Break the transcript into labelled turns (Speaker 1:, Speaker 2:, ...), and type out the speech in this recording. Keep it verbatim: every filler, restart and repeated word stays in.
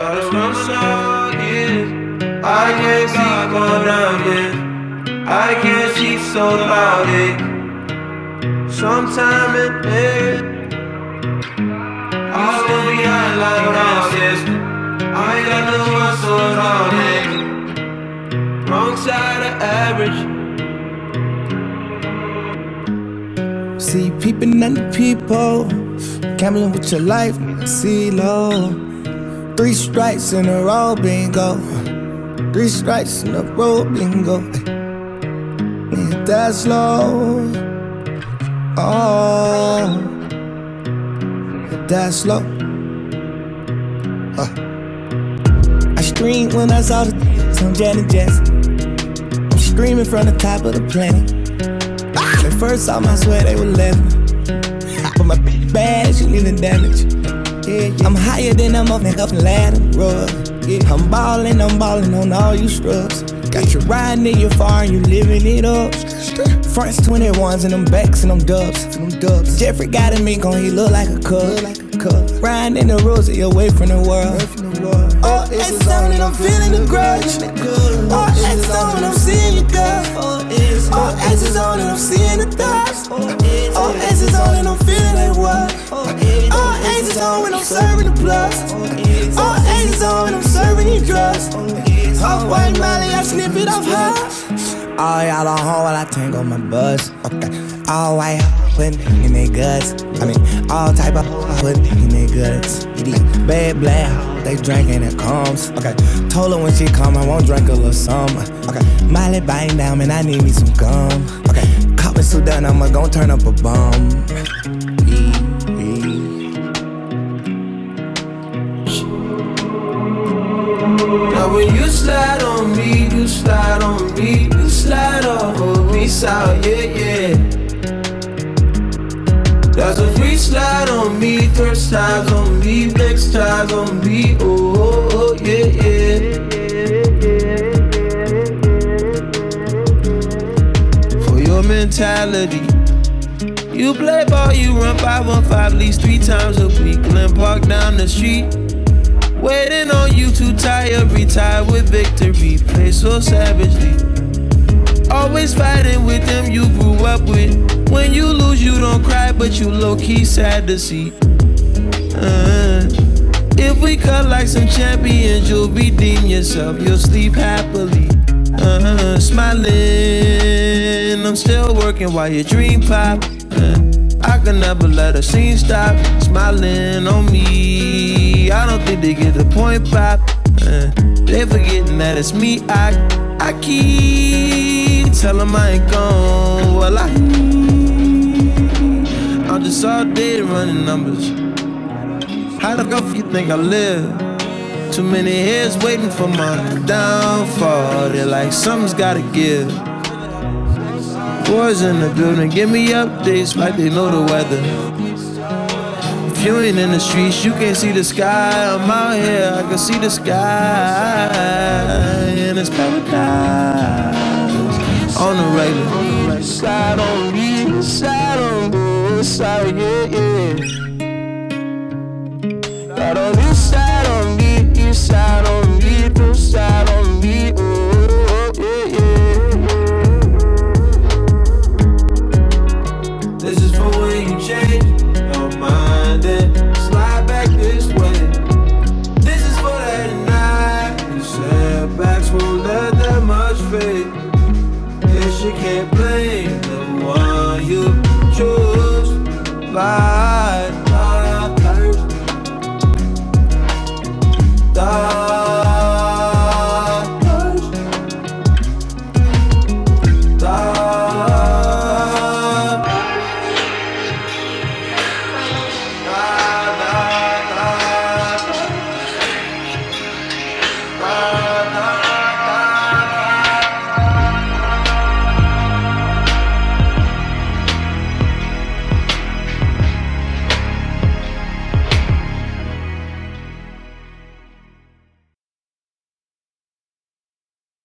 Speaker 1: Got us running out, yeah. I can't see going down, yeah. I can't see so loud, yeah. Sometime in there I will be out like houses. I ain't got no muscles on it. Wrong side of average.
Speaker 2: See you peeping at the people, gambling with your life, see low. Three strikes in a row, bingo. Three strikes in a row, bingo. Yeah, that's low. Oh, that's low. Uh. I screamed when I saw the on Janet Jackson. I'm screaming from the top of the planet. At first time I swear they were laughing, but my bitch bad, she leaving damage. Yeah, yeah. I'm higher than I'm up and up and ladder, rug. Yeah. I'm ballin', I'm ballin' on all you scrubs. Got you riding in your far and you living it up. Fronts twenty-ones and them backs and them dubs. And them dubs. Jeffrey got him ink on, he look like a cub. Like a cub. Riding in the rosy away from the world. Oh, it's on and I'm feeling the grudge. Oh, it's on and I'm seeing your girl. Oh, S is on and I'm seeing the thoughts. Oh, S is on and I'm feeling like what? Oh, S is on when I'm serving the plus. Oh, S is on when I'm serving you drugs. Off white Molly, I snip it off her. All y'all on home while I tango my buzz. Okay. All white putting in their guts. I mean, all type of putting in their guts. Bad black, they drinking it comes. Okay. Told her when she come, I won't drink a little summer. Okay. Miley biting down, man, I need me some gum. Okay. Caught me so done, I'ma gon' turn up a bum.
Speaker 1: Now when you slide on me, you slide on me, you slide off of me south, yeah, yeah. That's a free slide on me, first times on me, next times on me, oh, oh, oh, yeah, yeah. For your mentality, you play ball, you run five on five at least three times a week. Glen Park down the street, waiting on you, too tired, retired with victory. Play so savagely, always fighting with them you grew up with. When you lose, you don't cry, but you low-key sad to see. uh, If we cut like some champions, you'll redeem yourself, you'll sleep happily. uh, Smiling, I'm still working while your dream pop. uh, I can never let a scene stop. Smiling on me, I don't think they get the point, pop. uh, They forgetting that it's me, I, I keep tell them I ain't gone. Well, I I'm just all day running numbers. How the fuck you think I live? Too many heads waiting for my downfall. They're like, something's gotta give. Boys in the building, give me updates like they know the weather. If you ain't in the streets, you can't see the sky. I'm out here, I can see the sky. And it's paradise on the regular. Slide on me, slide on me, slide, yeah,